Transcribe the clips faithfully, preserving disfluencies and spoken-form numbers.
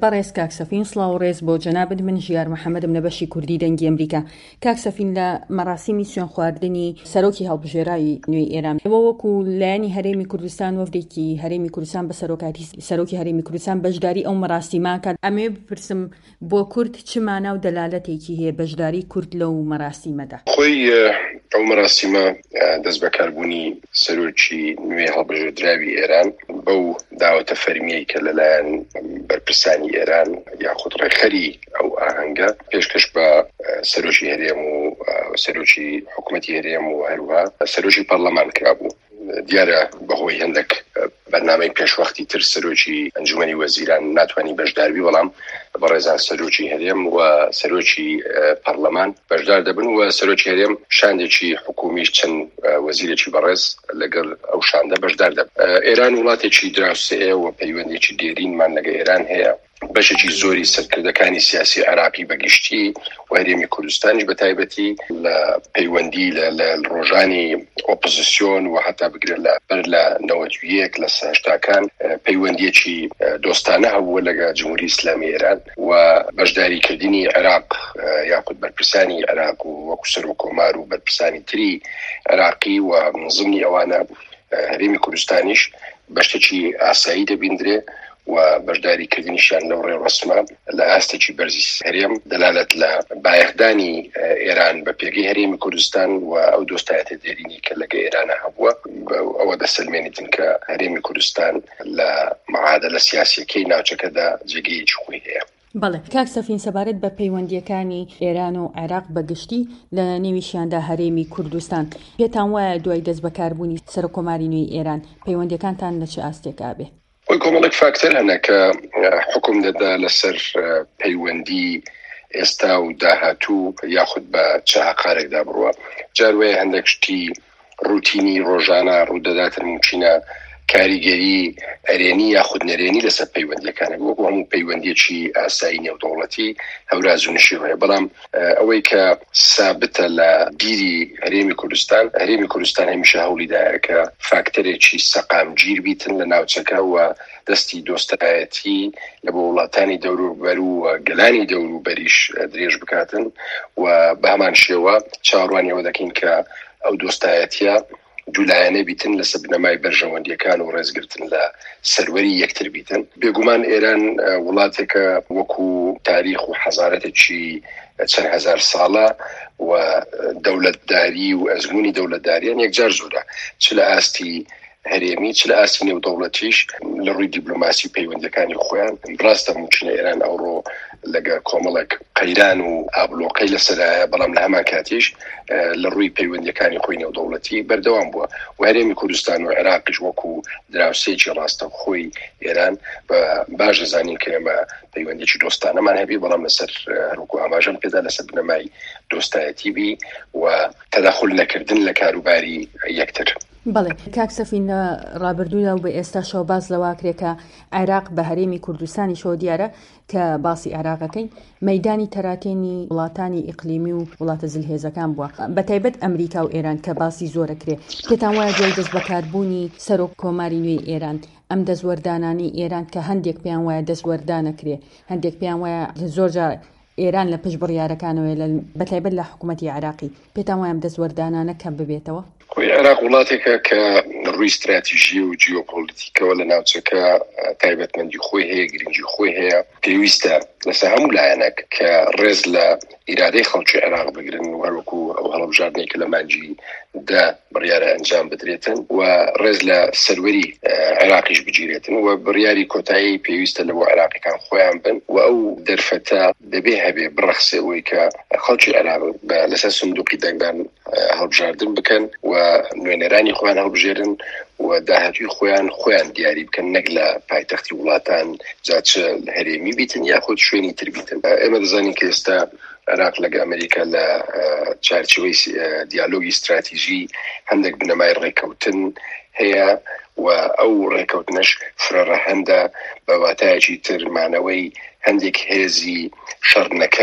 بەڕێز کاک سەفین سڵاو و ڕێز بۆ جەنابەت من ژیار محەممەدم لە بەشی کوردی دەنگی ئەمریکا. کاک سەفین لە مەراسیمی سوێن خواردنی سەرۆکی هەڵبژێرایی نوێی ئێران ئێوە وەکو لایەنی هەرێمی کوردستان وەفدێکی هەرێمی کوردستان بە سەرۆکاتی سەرۆکی هەرێمی کوردستان بەشداری ئەو مەراسیماکە ئەمێ بپرسم بۆ کورد چ مانە و دەلالەتێکی هەیە بەشداری کورد لەو مەراسیمەدا؟ خۆی ئەو مەراسیمە دەست بەکاربوونی سەرۆکی نوێی هەڵبژێردراوی ئێران بەو داوەتە فەرمیەی کە لەلایەن بەرپرسانی ئێران یاخود ڕێخەری ئەو ئاهەنگە پێشکەش بە سەرۆکی هەرێم و سەرۆکی حکوومەتی هەرێم و هەروها سەرۆکی پەرلەمان کرابوو. دیارە بەهۆی هەندێک بەرنامەی پێشوەختی تر سەرۆکی ئەنجومەنی وەزیران ناتوانانی بەشداربی، بەڵام بەڕێزان سەرۆکی هەرێم و سەرۆکی پەرلەمان بەشدار دەبن و سەرۆکی هەرێم شاندێکی حکومیش چەند وەزیرێکی بەڕێز لەگەڵ ئەو شاندە بەشدار دەبن. ئێران وڵاتێکی دراوسەیە و پەیوەندێکی دێرینمان لەگە ئێران هەیە. بەشێکی زۆری سەرکردەکانی سیاسی عراقی بەگشتی و هەرێمی کوردستانیش بە تایبەتی لە پەیوەندی لە ڕۆژانی ئۆپۆزیسیۆن و حتا بگرێت لە بەر لە نەوەت و یەک لە سەهشتاکان پەیوەندیەکی دۆستانە هەبووە لەگە جمهوری ئیسلامی ئێران و بەشداریکردنی عێراق یاخود بەرپرسانی عێراق و وەکو سەرۆکۆمار و بەرپرسانی تری عێراقی و منزمنی ئەوانە هەرێمی کوردستانیش بەشتێکی ئاسایی دەبیندرێ و بەشداریکردنیشان لەو ڕێ ڕسمە لە ئاستێکی بەرزی هەرێم دەلالەت لە بایەخدانی ئێران بە پێگەی هەرێمی کوردستان و ئەو دۆستایەتە دێرینی کە لەگە ئێرانە هەبووە ئەوە دەسەلمێنیتن کە هەرێمی کوردستان لە معادلە سیاسیەکەی ناوچەکەدا جێگەیەکی خۆی هەیە. بەڵێ کاک سەفین، سەبارەت بە پەیوەندیەکانی ئێران و عێراق بەگشتی لە نێویشیاندا هەرێمی کوردستان، پێتان وایە دوای دەست بەکاربوونی سەرۆکۆماری نوێی ئێران پەیوەندیەکانتان لە چه ئاستێکا بێ؟ وی کۆمەڵێک فاکتەر هەنە کە حکم دەدا لەسەر پەیوەندی ئێستا و داهاتوو یاخود بە چه عقارێکدا بڕوە. جاروێ هەندێک شتی ڕوتینی ڕۆژانە ڕوودەداتن ممکنە کاریگەری ئەرێنی یاخود نەرێنی لەسەر پەیوەندیەکانە وەکو هەموو پەیوەندیەکی ئاسایی نێودەوڵەتی هەوراز و نشی هەیە، بەڵام ئەوەی کە سابتە لە بیری هەرێمی کوردستان هەرێمی کوردستان هەمیشە هەوڵیدایە کە فاکتەرێکی سەقامگیر بیتن لە ناوچەکە و دەستی دۆستایەتی لە بۆ وڵاتانی دەوروبەر و گەلانی دەوروبەریش درێژ بکاتن و بە هەمان شێوە چاوەڕوانیەوە دەکەین کە ئەو دۆستایەتیە دوولایەنە بیتن لە سەبنەمای بەرژەوەندیەکان و ڕێزگرتن لە سەروەری یەکتر بیتن. بێگومان ئێران وڵاتێکە وەکو تاریخ و حەزارەتێکی چەند هەزار ساڵە و دەوڵەتداری و ئەزموونی دەوڵەتداریان یەکجار زۆرە، چ لە ئاستی هەرێمی چ لە ئاستی نێودەوڵەتیش لە ڕووی دیپلۆماسی پەیوەندیەکانی خۆیان. ڕاستە ممکنە ئێران ئەوڕۆ لەگە کۆمەڵێک قەیران و ئابلۆقەی لەسەرایە، بەڵام لە هەمان کاتیش لە ڕووی پەیوەندیەکانی خۆی نێودەوڵەتی بەردەوام بووە و هەرێمی کوردستان و عێراقیش وەکو دراوسێکی ڕاستە خۆی ئێران بە باش دەزانین کە ئێمە پەیوەندیی دۆستانەمان هەبی، بەڵام لەسەر هەروەکو ئاماژەم پێدا لەسەر بنەمای دۆستایەتی بی و تەداخل نەکردن لە کاروباری یەکتر. بەڵێ کاک سەفین، لە ڕابردوودا و بە ئێستا شەو باز لەواکرێکە عێراق بە هەرێمی کوردستانی شەوە دیارە کە باسی عێراقەکەی مەیدانی تەراتێنی وڵاتانی ئیقلیمی و وڵاتە زلهێزەکان بووە، بە تایبەت ئەمریکا و ئێران کە باسی زۆرەکرێ. پێتان وایە دوای دەست بەکاربوونی سەرۆک کۆماری نوێی ئێران ئەم دەستوەردانانی ئێران کە هەندێک پێیان وایە دەستوەردانەکرێ، هەندێک پێیان وایە زۆرجار ئێران لە پشت بڕیارەکانەوەی بە تایبەت لە حکوومەتی عێراقی، پێتان وایە ئەم دەستوەردانانە کەم ببێتەوە؟ خۆی عێراق وڵاتێکە کە ڕووی استراتیژی و جیۆپۆلیتیکەوە لە ناوچەکە تایبەتمەندی خۆی هەیە، گرنگی خۆی هەیە. پێویستە لەسەر هەموو لایەنێک کە ڕێز لە ئیرادەی خەڵکی عێراق بگرن و هەروەکو ئەو هەڵبژاردنێک کە لە مانجی دا بڕیارە ئەنجام بدرێتن و ڕێز لە سەروەری عێراقیش بگیرێتن و بڕیاری کۆتایی پێویستە لە بۆ عێراقیەکان خۆیان بن و ئەو دەرفەتە دەبێ هەبێ بڕەخسەوەی کە خەڵکی عێراق لەسەر سندوقی دەنگدان هەڵبژاردن بکەن و نوێنەرانی خۆیان هەڵبژێرن و داهاتوی خۆیان خۆیان دیاری بکەن، نەک لە پایتەختی وڵاتان جاچ هەرێمی بیتن یاخود شوێنی تر بیتن. ئێمە دەزانین کە ئێستا عێراق لەگە ئەمریکا لە چارچوەی دیالۆگی استراتیژی هەندێک بنەمای ڕێکەوتن هەیە و ئەو ڕێکەوتنەش فرەڕەهەندە بە واتایەکی تر مانەوەی هەندێک هێزی شەڕنەکەر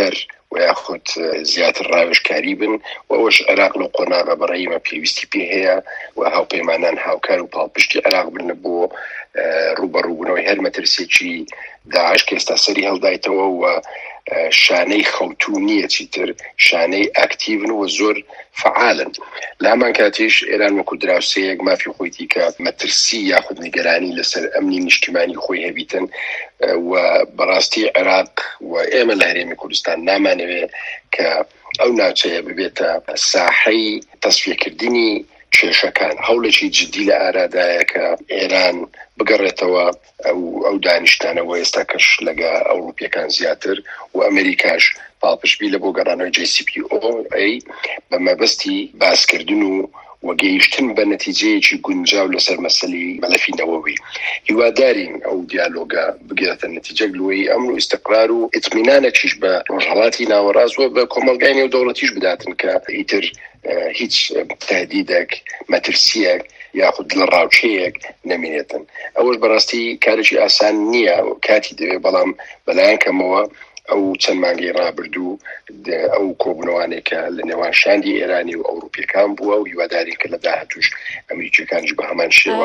وياخد زيادة الراوش كاريبن وأوش عراق لو قناغ برايما بيوستي بيهيا وهاو بيمانان هاو كانوا بالبشتي عراق بالنبو روبا روبنوي هل مترسيتشي داعش كيستاسري هل دايتوا شاني خوتونية تيتر شاني اكتيفن وزور فعالا لما كاتيش إيران وكدراوسيق ما في خويتي كمترسي ياخد نقراني لسر أمني اجتماعي خوي هبيتن وبراستي عراق وإيما الهريمي كردستان ناماني ك أو ناوتي ببيتا ساحي تصفية كرديني کێشەکان هەوڵێکی جددی لە ئارادایە کە ئێران بگەڕێتەوە ئەو ئەو دانیشتانەوە ئێستا کەش لەگە ئەوروپیەکان زیاتر و ئەمریکاش پاڵپشتبی لە بۆ گەڕانەوەی جی سی پی ئۆ ئەی بە مەبەستی باسکردن و وەگەیشتن بە نەتیجەیەکی گونجاو لەسەر مەسەلەی مەلەفینەوەوی هیوادارین ئەو دیالۆگە بگرێتە نەتیجەک لەوەی ئەمن و ئیستقرار و ئیتمینانێکیش بە ڕۆژهەڵاتی ناوەڕاست و بە کۆمەلگای نێو دەوڵەتیش بداتن کە ئیتر هیچ تهدیدێک مەترسیەک یاخود لە ڕاوچەیەک نەمێنێتن ئەوەش بەڕاستی کارێکی ئاسان نییە کاتی دەوێت بەڵام بەلایەن کەمەوە ئەو چەند مانگی ڕابردوو ئەو کۆبنەوانێکە لە نێوان شاندی ئێرانی و ئەوروپیەکان بووە و هیوادارین کە لە داهاتوش ئەمریکیەکانش بە هەمان شێوە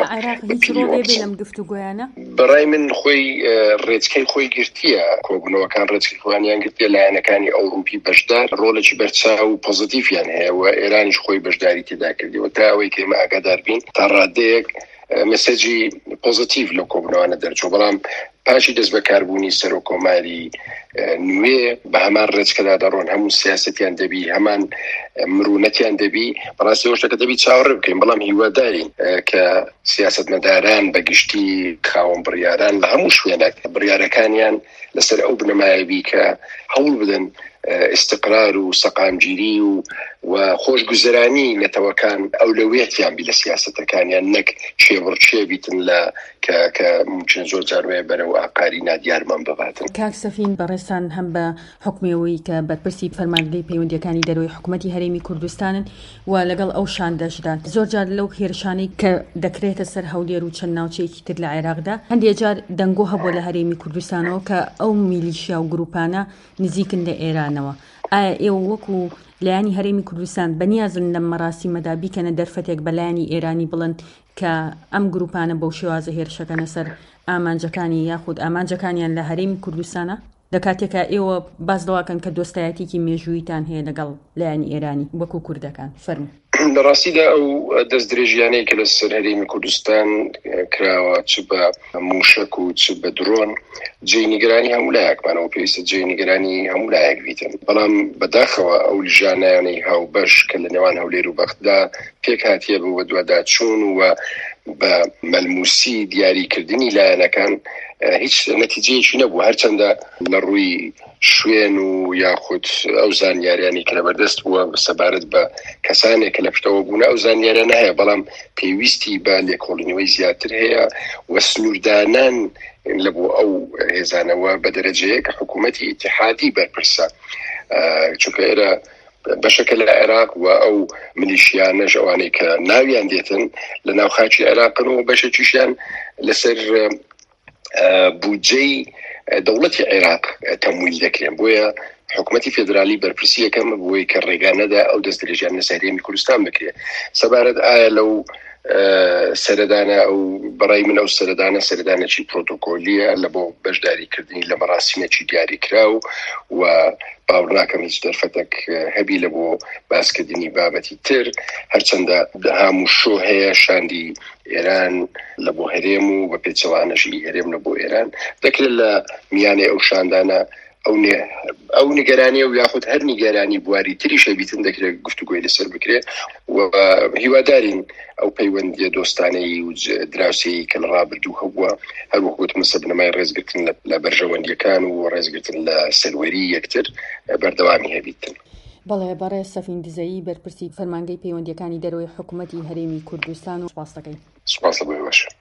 بەڕای من خۆی ڕێچکەی خۆی گرتیە کۆبنەوەکان ڕێچکەی خۆیان گرتیە لایەنەکانی ئەوروپی بەشدار ڕۆڵێکی بەرچاو و پۆزیتیڤیان هەیە و ئێرانیش خۆی بەشداری تێدا کردیەوە تا ئەوەی کە ئێمە ئاگادار بین تا ڕادەیەک مەسەجی پۆزیتیڤ لەو کۆبنەوانە دەرچوو بەڵام پاشی دەست بەکاربوونی سەر و کۆماری نوێ بە هەمان ڕێچکەدا دەڕۆن هەموو سیاسەتیان دەبی هەمان مرونەتیان دەبی بەڕاستی ئەو شتەکە دەبی چاوەڕێ بکەین بەڵام هیوادارین کە سیاسەتمەداران بەگشتی خاوەن بڕیاران لە هەموو شوێنێک بڕیارەکانیان لەسەر ئەو بنەمایەبی کە هەوڵ بدەن استقرار و سەقامگیری و و خۆشگوزەرانی نەتەوەکان ئەولەویەتیان بی لە سیاسەتەکانیان نەک شێوڕچێ بیتن لە کە ممکن زۆر جاروێ بەرەو ئاقاری نادیارمان بباتن. کاک سەفین بەڕێستان هەم بە حکومەوەی کە بەرپرسی فەرماندەی پەیوەندیەکانی دەرەوەی حکوومەتی هەرێمی کوردستانن و لەگەڵ ئەو شاندەشدان زۆر جار لەو هێرشانەی کە دەکرێتە سەر هەولێر و چەند ناوچەیەکی تر لە عێراقدا هەندێک جار دەنگۆ هەبووە لە هەرێمی کوردستانەوە کە ئەو میلیشیا و گروپانە نزیکن لە ئێرانەوە. ئایا ئێوە وەکو لایانی هەرێمی کوردستان بەنیازن لەم مەراسیمەدا بیکەنە دەرفەتێک بەلایانی ئێرانی بڵند کە ئەم گروپانە بەو شێوازە هێرشەکەنە سەر ئامانجەکانی یاخود ئامانجەکانیان لە هەرێمی کوردستانە لە کاتێکە ئێوە باس دەواکەن کە دۆستایەتێکی مێژوویتان هەیە لەگەڵ لایانی ئێرانی وەکو کوردەکان فەرموو. لە ڕاستیدا ئەو دەست درێژیانەی کە لە سەر هەرێمی کوردستان کراوە چ بە موشک و چ بە درۆن جێی نیگەرانی هەموو لایەکمانەوە پێویستە جێی نیگەرانی هەموو لایەک بیتن بەڵام بەداخەوە ئەو ژانایانەی هاوبەش کە لە نێوان هەولێر و بەختدا پێک هاتیە بە دوواداچوون و بە مەلموسی دیاریکردنی لایەنەکان هیچ نەتیجەیەکی نەبوو هەرچەندە لە ڕووی شوێن و یاخود ئەو زانیاریانی کە لەبەردەست بووە سەبارەت بە کەسانێک کە لە پشتەوە بوون ئەو زانیاریانە هەیە بەڵام پێویستی بە لێکۆڵینەوەی زیاتر هەیە و سنووردانان لە بۆ ئەو هێزانەوە بە دەرەجەیە کە حکوومەتی ئیتیحادی بەرپرسە چونکە ئێرە بەشەکە لە عێراق و ئەو ملیشیانەش ئەوانەی کە ناویان دێتن لە ناوخاکی عێراقن و بەشێکیشیان لەسەر بودجەی دەوڵەتی عێراق تەمویل دەکرێن بۆیە حکوومەتی فێدرالی بەرپرسی یەکەم بۆی کە ڕێگانەدا ئەو دەست درێژیان لە هەرێمی کوردستان بکرێت سەبارەت ئایا لەو سەردانە ئەو بەڕای من ئەو سەردانە سەردانێکی پرۆتۆکۆلیە لە بۆ بەشداریکردنی لە مەراسیمێکی دیاریکراو و باوەڕ ناکەم هیچ دەرفەتێک هەبی لە بۆ باسکردنی بابەتی تر هەرچەندە هەموو شۆ هەیە شاندی ئێران لە بۆ هەرێم و بە پێچەوانەژی هەرێم لە بۆ ئێران دەکرێت لە میانەی ئەو شاندانە ئەو نیگەرانی و یاخود هەر نیگەرانی بواری تری شەبیتن دەکرێت گفتوگوی لەسەر بکرێت و هیوادارین ئەو پەیوەندیە دۆستانەی و دراوسەیە کە لە ڕابردوو هەبووە هەر وەکوتمە سەبنەمای ڕێزگرتن لە بەرژەوەندیەکان و ڕێزگرتن لە سەروەری یەکتر بەردەوامی هەبیتن. بەڵێ بەڕێز سەفین دزەیی بەرپرسی فەرمانگەی پەیوەندیەکانی دەرەوەی حکوومەتی هەرێمی کوردستان و سپاس دەکەین. سپاس بۆی باش.